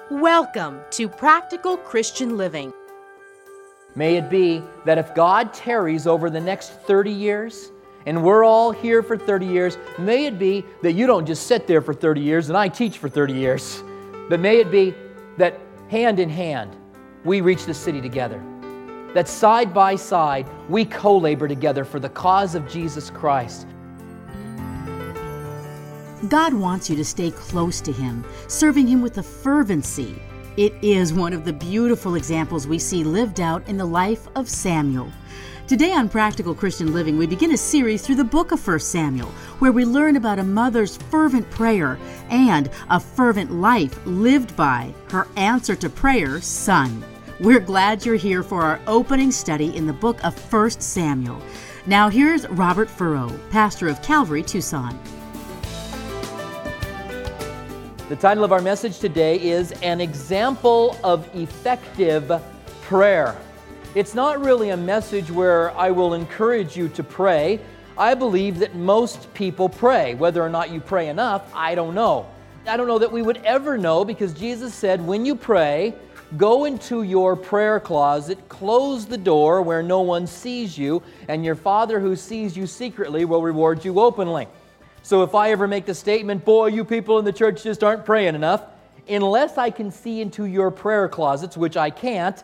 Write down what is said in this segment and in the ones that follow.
Welcome to Practical Christian Living. May it be that if God tarries over the next 30 years, and we're all here for 30 years, may it be that you don't just sit there for 30 years and I teach for 30 years, but may it be that hand in hand we reach the city together, that side by side we co-labor together for the cause of Jesus Christ. God wants you to stay close to Him, serving Him with a fervency. It is one of the beautiful examples we see lived out in the life of Samuel. Today on Practical Christian Living, we begin a series through the book of 1 Samuel, where we learn about a mother's fervent prayer and a fervent life lived by her answer to prayer, son. We're glad you're here for our opening study in the book of 1 Samuel. Now here's Robert Furrow, pastor of Calvary, Tucson. The title of our message today is An Example of Effective Prayer. It's not really a message where I will encourage you to pray. I believe that most people pray. Whether or not you pray enough, I don't know. I don't know that we would ever know, because Jesus said, when you pray, go into your prayer closet, close the door where no one sees you, and your Father who sees you secretly will reward you openly. So if I ever make the statement, boy, you people in the church just aren't praying enough, unless I can see into your prayer closets, which I can't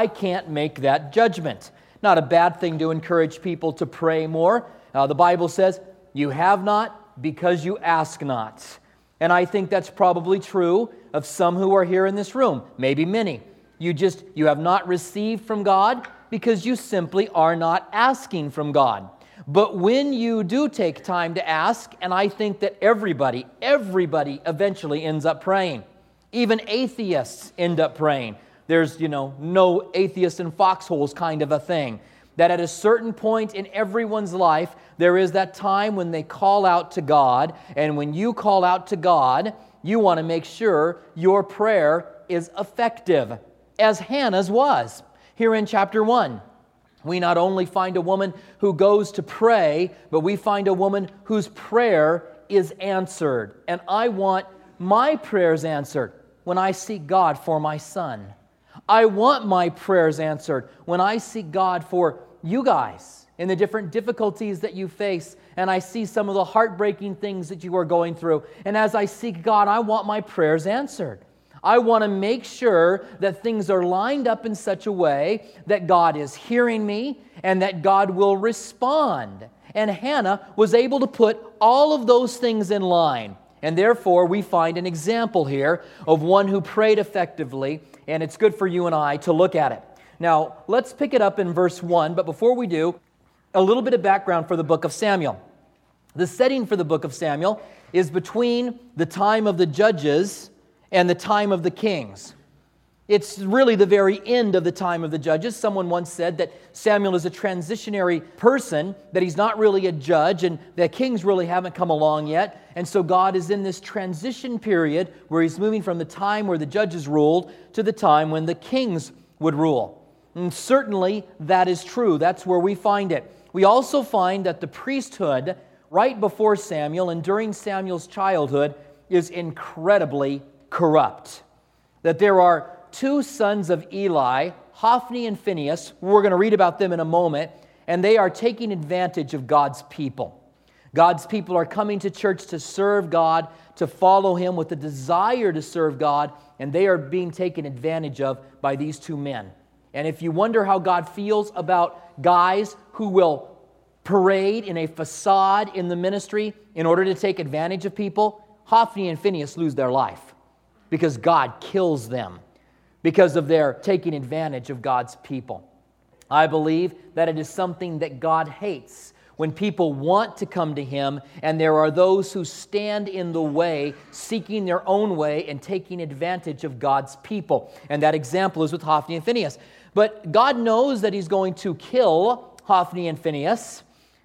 make that judgment. Not a bad thing to encourage people to pray more. The Bible says, you have not because you ask not. And I think that's probably true of some who are here in this room, maybe many. You have not received from God because you simply are not asking from God. But when you do take time to ask, and I think that everybody eventually ends up praying. Even atheists end up praying. There's, no atheist in foxholes kind of a thing. That at a certain point in everyone's life, there is that time when they call out to God. And when you call out to God, you want to make sure your prayer is effective, as Hannah's was. Here in chapter 1, we not only find a woman who goes to pray, but we find a woman whose prayer is answered. And I want my prayers answered when I seek God for my son. I want my prayers answered when I seek God for you guys in the different difficulties that you face, and I see some of the heartbreaking things that you are going through. And as I seek God, I want my prayers answered. I want to make sure that things are lined up in such a way that God is hearing me and that God will respond. And Hannah was able to put all of those things in line. And therefore, we find an example here of one who prayed effectively, and it's good for you and I to look at it. Now, let's pick it up in verse 1, but before we do, a little bit of background for the book of Samuel. The setting for the book of Samuel is between the time of the judges and the time of the kings. It's really the very end of the time of the judges. Someone once said that Samuel is a transitionary person, that he's not really a judge, and the kings really haven't come along yet. And so God is in this transition period where he's moving from the time where the judges ruled to the time when the kings would rule. And certainly that is true. That's where we find it. We also find that the priesthood right before Samuel and during Samuel's childhood is incredibly corrupt. That there are two sons of Eli, Hophni and Phinehas. We're going to read about them in a moment, and they are taking advantage of God's people. God's people are coming to church to serve God, to follow Him with a desire to serve God, and they are being taken advantage of by these two men. And if you wonder how God feels about guys who will parade in a facade in the ministry in order to take advantage of people, Hophni and Phinehas lose their life because God kills them because of their taking advantage of God's people. I believe that it is something that God hates when people want to come to Him and there are those who stand in the way, seeking their own way and taking advantage of God's people. And that example is with Hophni and Phinehas. But God knows that He's going to kill Hophni and Phinehas,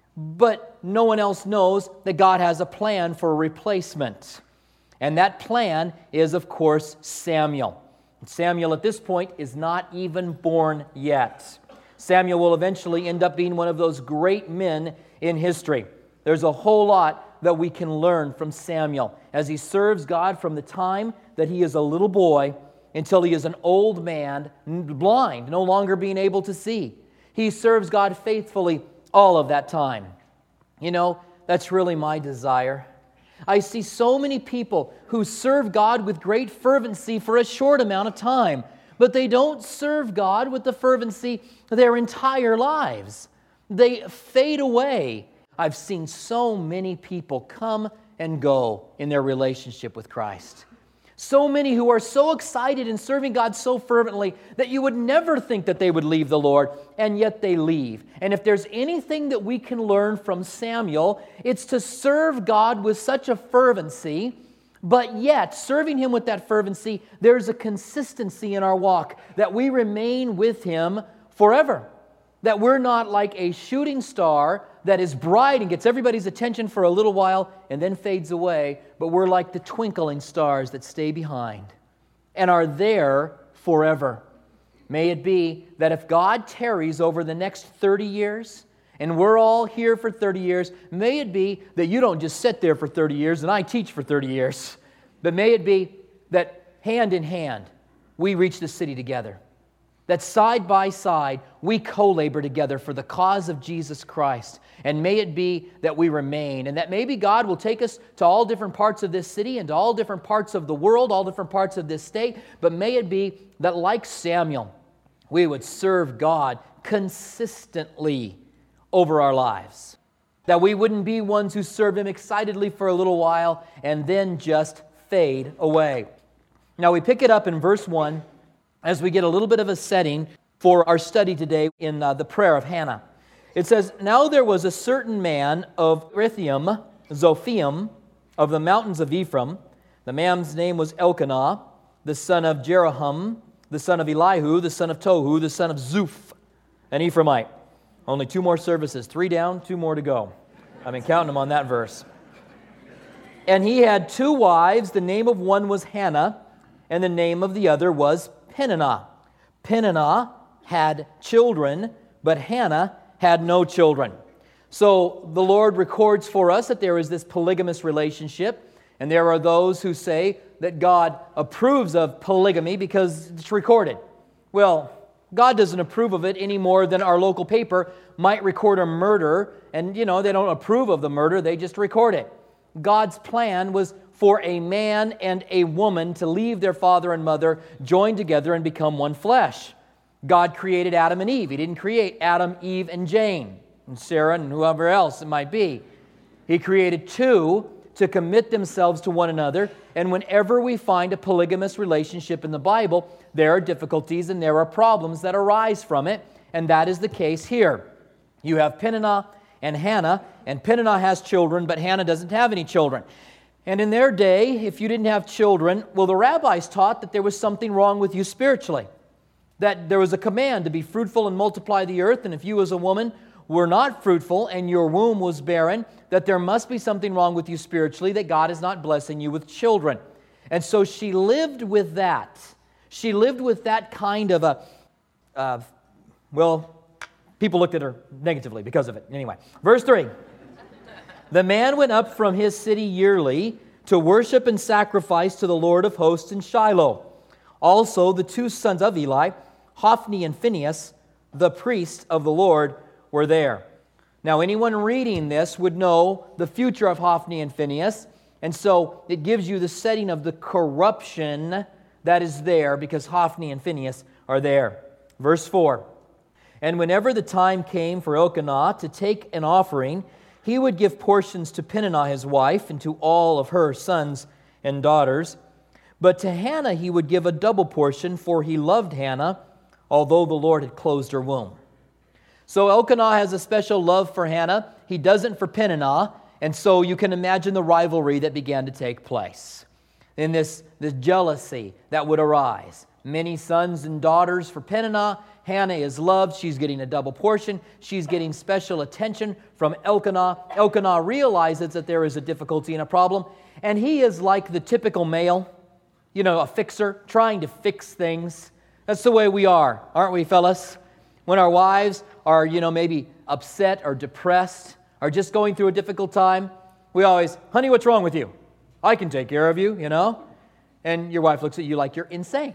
but no one else knows that God has a plan for a replacement. And that plan is, of course, Samuel. Samuel at this point is not even born yet. Samuel will eventually end up being one of those great men in history. There's a whole lot that we can learn from Samuel as he serves God from the time that he is a little boy until he is an old man, blind, no longer being able to see. He serves God faithfully all of that time. You know, that's really my desire. I see so many people who serve God with great fervency for a short amount of time, but they don't serve God with the fervency their entire lives. They fade away. I've seen so many people come and go in their relationship with Christ. So many who are so excited in serving God so fervently that you would never think that they would leave the Lord, and yet they leave. And if there's anything that we can learn from Samuel, it's to serve God with such a fervency, but yet serving Him with that fervency, there's a consistency in our walk, that we remain with Him forever. That we're not like a shooting star that is bright and gets everybody's attention for a little while and then fades away, but we're like the twinkling stars that stay behind and are there forever. May it be that if God tarries over the next 30 years, and we're all here for 30 years, may it be that you don't just sit there for 30 years and I teach for 30 years, but may it be that hand in hand we reach the city together. That side by side, we co-labor together for the cause of Jesus Christ. And may it be that we remain, and that maybe God will take us to all different parts of this city and to all different parts of the world, all different parts of this state, but may it be that like Samuel, we would serve God consistently over our lives. That we wouldn't be ones who serve Him excitedly for a little while and then just fade away. Now we pick it up in verse 1 as we get a little bit of a setting for our study today in the prayer of Hannah. It says, "Now there was a certain man of Rithim, Zophiim, of the mountains of Ephraim. The man's name was Elkanah, the son of Jeroham, the son of Elihu, the son of Tohu, the son of Zuph, an Ephraimite." Only 2 more services, 3 down, 2 more to go. I've been counting them on that verse. "And he had 2 wives. The name of one was Hannah, and the name of the other was Peninnah. Peninnah had children, but Hannah had no children." So the Lord records for us that there is this polygamous relationship, and there are those who say that God approves of polygamy because it's recorded. Well, God doesn't approve of it any more than our local paper might record a murder, and they don't approve of the murder, they just record it. God's plan was for a man and a woman to leave their father and mother, join together, and become one flesh. God created Adam and Eve. He didn't create Adam, Eve, and Jane, and Sarah, and whoever else it might be. He created 2 to commit themselves to one another, and whenever we find a polygamous relationship in the Bible, there are difficulties and there are problems that arise from it, and that is the case here. You have Peninnah and Hannah, and Peninnah has children, but Hannah doesn't have any children. And in their day, if you didn't have children, well, the rabbis taught that there was something wrong with you spiritually, that there was a command to be fruitful and multiply the earth, and if you as a woman were not fruitful and your womb was barren, that there must be something wrong with you spiritually, that God is not blessing you with children. And so she lived with that. She lived with that kind of people looked at her negatively because of it. Anyway, verse 3. "The man went up from his city yearly to worship and sacrifice to the Lord of hosts in Shiloh. Also the 2 sons of Eli, Hophni and Phinehas, the priests of the Lord, were there." Now anyone reading this would know the future of Hophni and Phinehas, and so it gives you the setting of the corruption that is there because Hophni and Phinehas are there. Verse 4. "And whenever the time came for Elkanah to take an offering, he would give portions to Peninnah his wife and to all of her sons and daughters. But to Hannah he would give a double portion, for he loved Hannah, although the Lord had closed her womb." So Elkanah has a special love for Hannah. He doesn't for Peninnah, and so you can imagine the rivalry that began to take place. In this jealousy that would arise. Many sons and daughters for Peninnah. Hannah is loved. She's getting a double portion. She's getting special attention from Elkanah. Elkanah realizes that there is a difficulty and a problem, and he is like the typical male, a fixer, trying to fix things. That's the way we are, aren't we, fellas? When our wives are, maybe upset or depressed or just going through a difficult time, we always, "Honey, what's wrong with you? I can take care of you, And your wife looks at you like you're insane.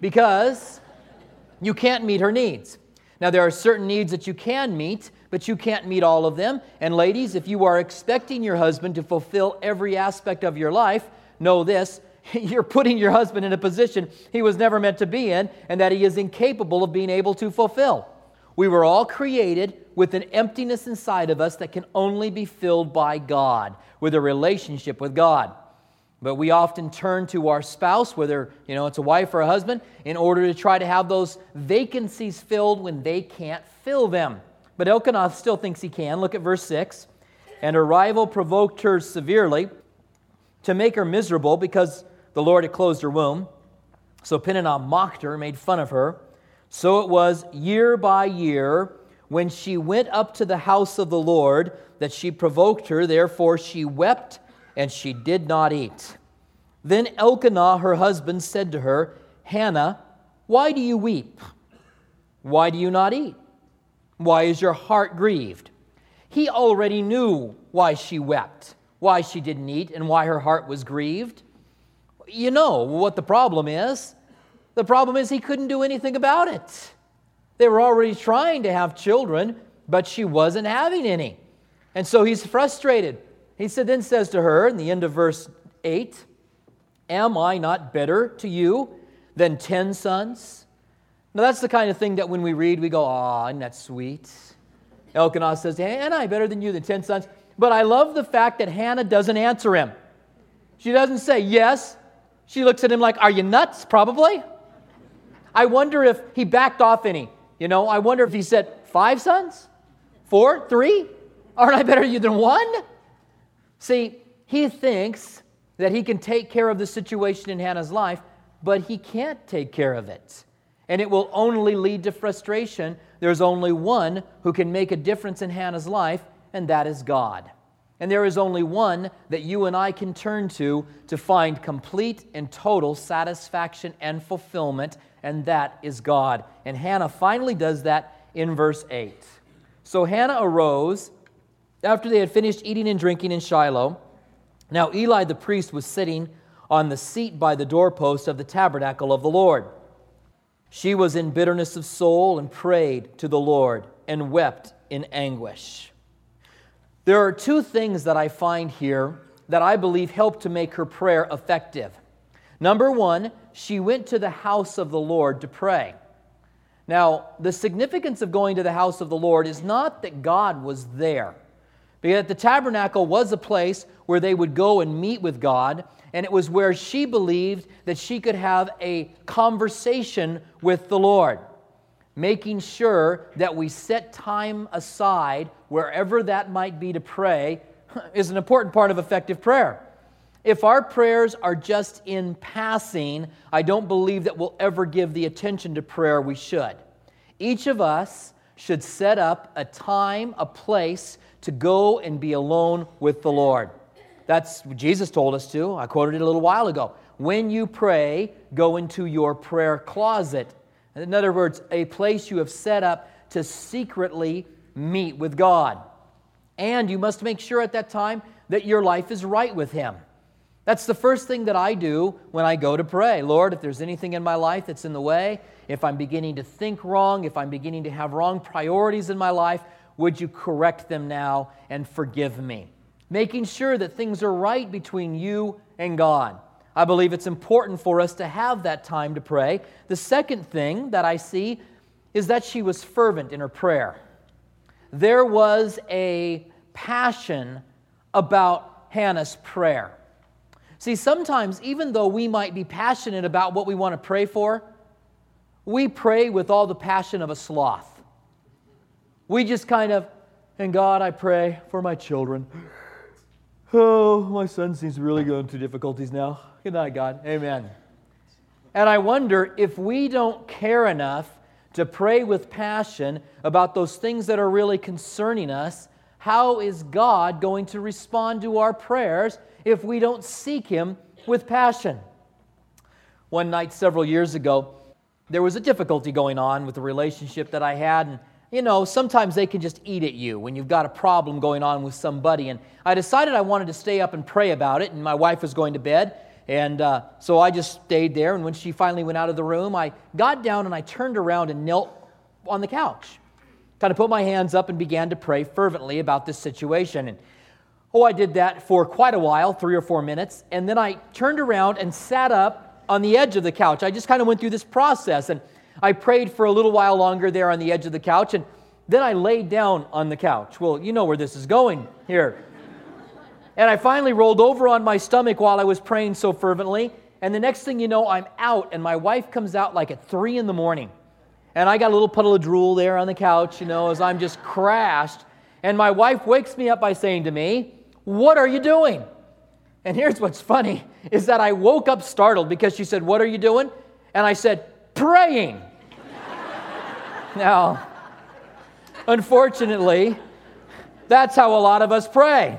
because you can't meet her needs. Now, there are certain needs that you can meet, but you can't meet all of them. And ladies, if you are expecting your husband to fulfill every aspect of your life, know this: you're putting your husband in a position he was never meant to be in, and that he is incapable of being able to fulfill. We were all created with an emptiness inside of us that can only be filled by God, with a relationship with God. But we often turn to our spouse, whether it's a wife or a husband, in order to try to have those vacancies filled when they can't fill them. But Elkanah still thinks he can. Look at verse 6. And her rival provoked her severely to make her miserable because the Lord had closed her womb. So Peninnah mocked her, made fun of her. So it was year by year when she went up to the house of the Lord that she provoked her. Therefore she wept and she did not eat. Then Elkanah, her husband, said to her, Hannah, why do you weep? Why do you not eat? Why is your heart grieved? He already knew why she wept, why she didn't eat, and why her heart was grieved. You know what the problem is. The problem is he couldn't do anything about it. They were already trying to have children, but she wasn't having any. And so he's frustrated. He then says to her, in the end of verse 8, Am I not better to you than 10 sons? Now that's the kind of thing that when we read, we go, isn't that sweet? Elkanah says, Am I better than you than 10 sons? But I love the fact that Hannah doesn't answer him. She doesn't say yes. She looks at him like, are you nuts? Probably. I wonder if he backed off any. I wonder if he said, 5 sons? 4? 3? Aren't I better than you than 1? See, he thinks that he can take care of the situation in Hannah's life, but he can't take care of it. And it will only lead to frustration. There's only one who can make a difference in Hannah's life, and that is God. And there is only one that you and I can turn to find complete and total satisfaction and fulfillment, and that is God. And Hannah finally does that in verse 8. So Hannah arose after they had finished eating and drinking in Shiloh. Now Eli the priest was sitting on the seat by the doorpost of the tabernacle of the Lord. She was in bitterness of soul and prayed to the Lord and wept in anguish. There are 2 things that I find here that I believe help to make her prayer effective. Number 1, she went to the house of the Lord to pray. Now, the significance of going to the house of the Lord is not that God was there, because the tabernacle was a place where they would go and meet with God, and it was where she believed that she could have a conversation with the Lord. Making sure that we set time aside, wherever that might be, to pray is an important part of effective prayer. If our prayers are just in passing, I don't believe that we'll ever give the attention to prayer we should. Each of us should set up a time, a place to go and be alone with the Lord. That's what Jesus told us to. I quoted it a little while ago. When you pray, go into your prayer closet. In other words, a place you have set up to secretly meet with God. And you must make sure at that time that your life is right with Him. That's the first thing that I do when I go to pray. Lord, if there's anything in my life that's in the way, if I'm beginning to think wrong, if I'm beginning to have wrong priorities in my life, would you correct them now and forgive me? Making sure that things are right between you and God. I believe it's important for us to have that time to pray. The second thing that I see is that she was fervent in her prayer. There was a passion about Hannah's prayer. See, sometimes even though we might be passionate about what we want to pray for, we pray with all the passion of a sloth. We just kind of, and God, I pray for my children. Oh, my son seems really going through difficulties now. Good night, God. Amen. And I wonder if we don't care enough to pray with passion about those things that are really concerning us, how is God going to respond to our prayers if we don't seek Him with passion? One night several years ago, there was a difficulty going on with the relationship that I had, and sometimes they can just eat at you when you've got a problem going on with somebody. And I decided I wanted to stay up and pray about it, and my wife was going to bed. And so I just stayed there, and when she finally went out of the room, I got down and I turned around and knelt on the couch. Kind of put my hands up and began to pray fervently about this situation. And I did that for quite a while, 3 or 4 minutes, and then I turned around and sat up on the edge of the couch. I just kind of went through this process, and I prayed for a little while longer there on the edge of the couch, and then I laid down on the couch. Well, you know where this is going here. And I finally rolled over on my stomach while I was praying so fervently. And the next thing you know, I'm out, and my wife comes out like at 3 in the morning. And I got a little puddle of drool there on the couch, as I'm just crashed. And my wife wakes me up by saying to me, "What are you doing?" And here's what's funny, is that I woke up startled because she said, "What are you doing?" And I said, "Praying." Now, unfortunately, that's how a lot of us pray.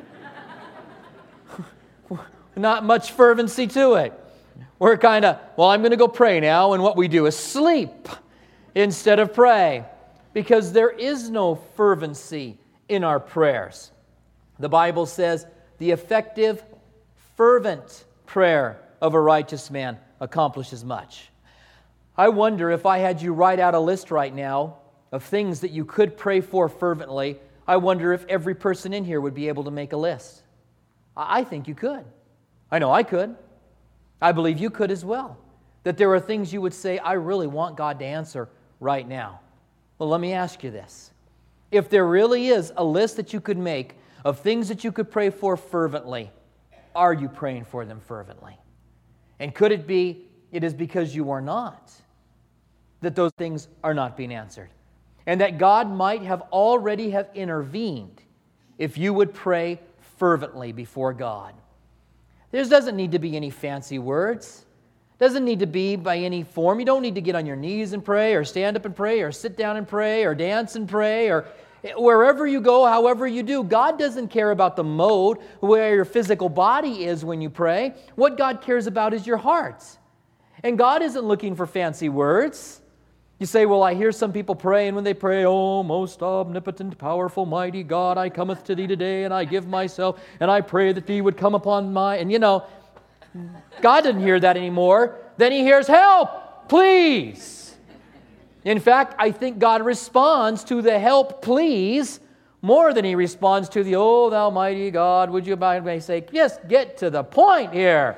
Not much fervency to it. We're kind of, I'm going to go pray now, and what we do is sleep instead of pray, because there is no fervency in our prayers. The Bible says the effective, fervent prayer of a righteous man accomplishes much. I wonder if I had you write out a list right now of things that you could pray for fervently, I wonder if every person in here would be able to make a list. I think you could. I know I could. I believe you could as well. That there are things you would say, I really want God to answer right now. Well, let me ask you this. If there really is a list that you could make of things that you could pray for fervently, are you praying for them fervently? And could it be it is because you are not that those things are not being answered? And that God might have already have intervened if you would pray fervently before God. There doesn't need to be any fancy words. Doesn't need to be by any form. You don't need to get on your knees and pray, or stand up and pray, or sit down and pray, or dance and pray, or wherever you go, however you do. God doesn't care about the mode where your physical body is when you pray. What God cares about is your heart. And God isn't looking for fancy words. You say, well, I hear some people pray, and when they pray, "Oh, most omnipotent, powerful, mighty God, I cometh to thee today, and I give myself, and I pray that thee would come upon my..." And God didn't hear that anymore. Then He hears, "Help, please." In fact, I think God responds to the "help, please" more than He responds to the "Oh, thou mighty God, would you by my sake..." Just get to the point here.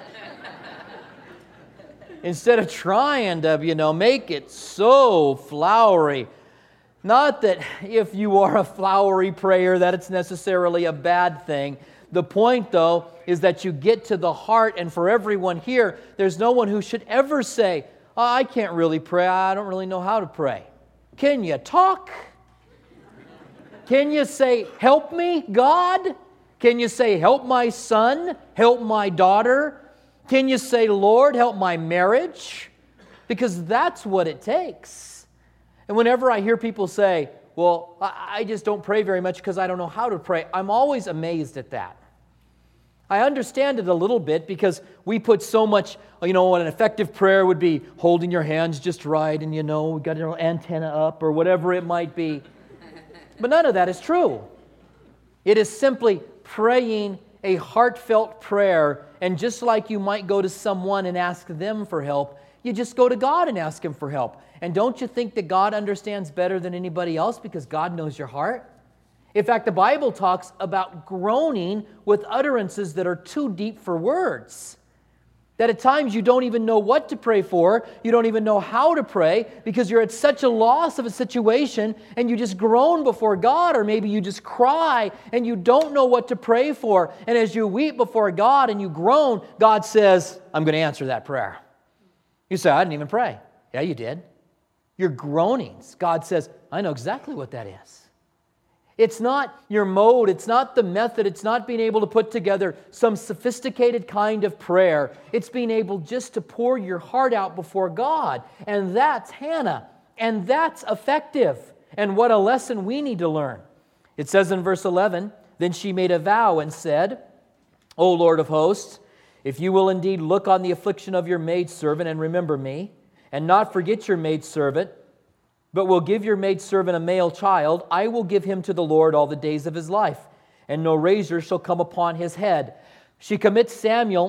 Instead of trying to, make it so flowery. Not that if you are a flowery prayer that it's necessarily a bad thing. The point, though, is that you get to the heart, and for everyone here, there's no one who should ever say, "I can't really pray, I don't really know how to pray." Can you talk? Can you say, "Help me, God"? Can you say, "Help my son, help my daughter"? Can you say, "Lord, help my marriage"? Because that's what it takes. And whenever I hear people say, "Well, I just don't pray very much because I don't know how to pray," I'm always amazed at that. I understand it a little bit because we put so much, an effective prayer would be holding your hands just right and, got your antenna up or whatever it might be. But none of that is true. It is simply praying a heartfelt prayer, and just like you might go to someone and ask them for help, you just go to God and ask Him for help. And don't you think that God understands better than anybody else because God knows your heart? In fact, the Bible talks about groaning with utterances that are too deep for words. That at times you don't even know what to pray for, you don't even know how to pray because you're at such a loss of a situation and you just groan before God, or maybe you just cry and you don't know what to pray for. And as you weep before God and you groan, God says, "I'm going to answer that prayer." You say, "I didn't even pray." Yeah, you did. Your groanings, God says, "I know exactly what that is." It's not your mode, it's not the method, it's not being able to put together some sophisticated kind of prayer. It's being able just to pour your heart out before God. And that's Hannah. And that's effective. And what a lesson we need to learn. It says in verse 11, "Then she made a vow and said, O Lord of hosts, if you will indeed look on the affliction of your maidservant and remember me, and not forget your maidservant, but will give your maidservant a male child, I will give him to the Lord all the days of his life, and no razor shall come upon his head." She commits Samuel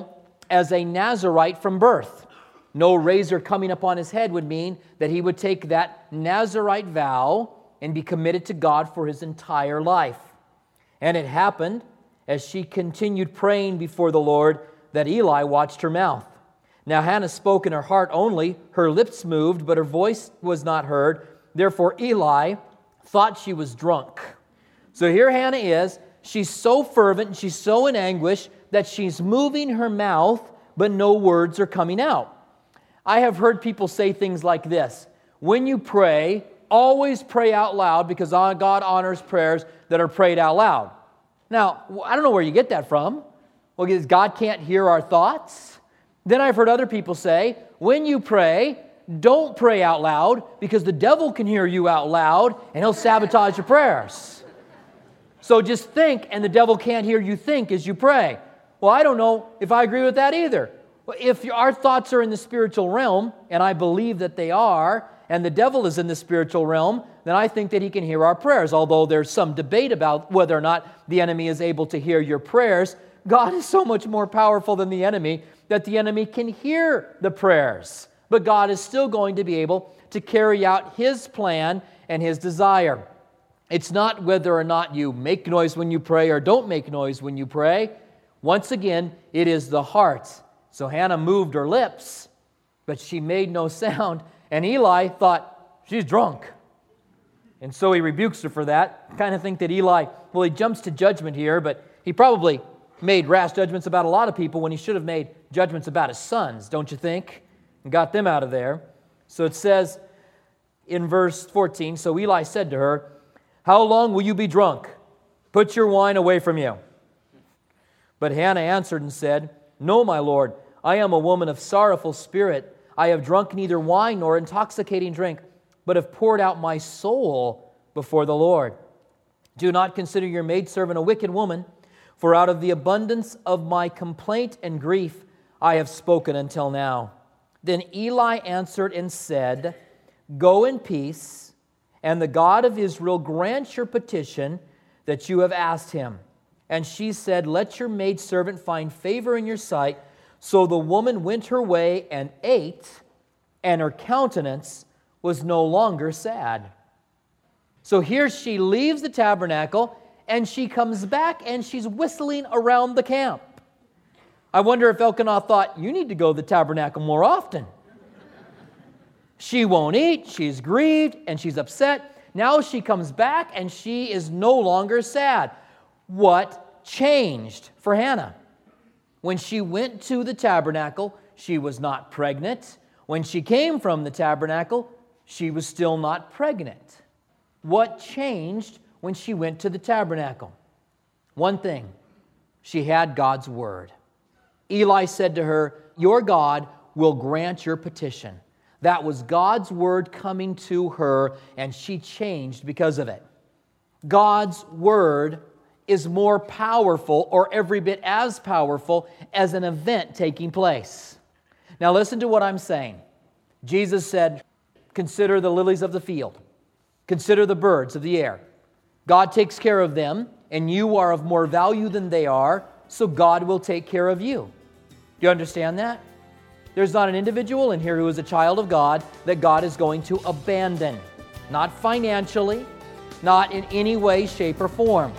as a Nazirite from birth. No razor coming upon his head would mean that he would take that Nazirite vow and be committed to God for his entire life. And it happened, as she continued praying before the Lord, that Eli watched her mouth. Now Hannah spoke in her heart only, her lips moved, but her voice was not heard. Therefore Eli thought she was drunk. So here Hannah is, she's so fervent and she's so in anguish that she's moving her mouth, but no words are coming out. I have heard people say things like this: when you pray, always pray out loud, because God honors prayers that are prayed out loud. Now, I don't know where you get that from. Well, because God can't hear our thoughts? Then I've heard other people say, when you pray, don't pray out loud, because the devil can hear you out loud and he'll sabotage your prayers. So just think, and the devil can't hear you think as you pray. Well, I don't know if I agree with that either. If our thoughts are in the spiritual realm, and I believe that they are, and the devil is in the spiritual realm, then I think that he can hear our prayers. Although there's some debate about whether or not the enemy is able to hear your prayers, God is so much more powerful than the enemy that the enemy can hear the prayers. But God is still going to be able to carry out his plan and his desire. It's not whether or not you make noise when you pray or don't make noise when you pray. Once again, it is the heart. So Hannah moved her lips, but she made no sound. And Eli thought, she's drunk. And so he rebukes her for that. I kind of think that Eli, well, he jumps to judgment here, but he probably made rash judgments about a lot of people when he should have made judgments about his sons, don't you think? And got them out of there. So it says in verse 14, so Eli said to her, how long will you be drunk? Put your wine away from you. But Hannah answered and said, no, my Lord, I am a woman of sorrowful spirit. I have drunk neither wine nor intoxicating drink, but have poured out my soul before the Lord. Do not consider your maidservant a wicked woman, for out of the abundance of my complaint and grief I have spoken until now. Then Eli answered and said, go in peace, and the God of Israel grant your petition that you have asked him. And she said, let your maidservant find favor in your sight. So the woman went her way and ate, and her countenance was no longer sad. So here she leaves the tabernacle, and she comes back, and she's whistling around the camp. I wonder if Elkanah thought, you need to go to the tabernacle more often. She won't eat, she's grieved, and she's upset. Now she comes back, and she is no longer sad. What changed for Hannah? When she went to the tabernacle, she was not pregnant. When she came from the tabernacle, she was still not pregnant. What changed when she went to the tabernacle? One thing, she had God's word. Eli said to her, your God will grant your petition. That was God's word coming to her, and she changed because of it. God's word is more powerful, or every bit as powerful, as an event taking place. Now listen to what I'm saying. Jesus said, consider the lilies of the field. Consider the birds of the air. God takes care of them, and you are of more value than they are, so God will take care of you. Do you understand that? There's not an individual in here who is a child of God that God is going to abandon. Not financially, not in any way, shape, or form.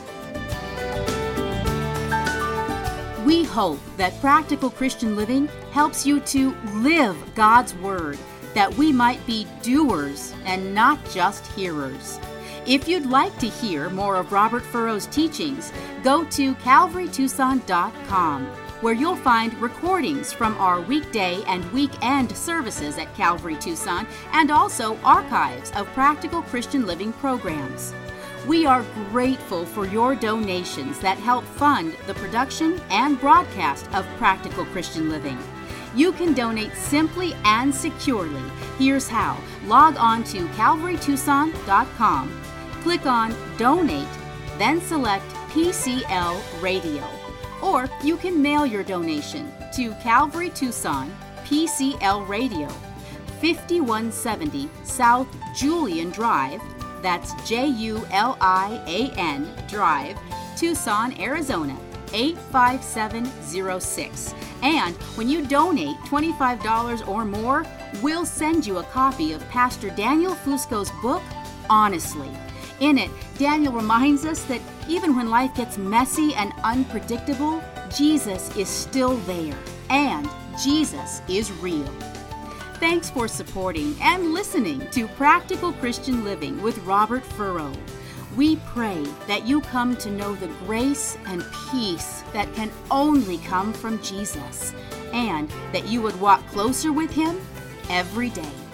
We hope that Practical Christian Living helps you to live God's Word, that we might be doers and not just hearers. If you'd like to hear more of Robert Furrow's teachings, go to calvarytucson.com, where you'll find recordings from our weekday and weekend services at Calvary Tucson, and also archives of Practical Christian Living programs. We are grateful for your donations that help fund the production and broadcast of Practical Christian Living. You can donate simply and securely. Here's how. Log on to calvarytucson.com, click on Donate, then select PCL Radio. Or you can mail your donation to Calvary Tucson, PCL Radio, 5170 South Julian Drive, that's Julian Drive, Tucson, Arizona, 85706. And when you donate $25 or more, we'll send you a copy of Pastor Daniel Fusco's book, Honestly. In it, Daniel reminds us that even when life gets messy and unpredictable, Jesus is still there, and Jesus is real. Thanks for supporting and listening to Practical Christian Living with Robert Furrow. We pray that you come to know the grace and peace that can only come from Jesus, and that you would walk closer with Him every day.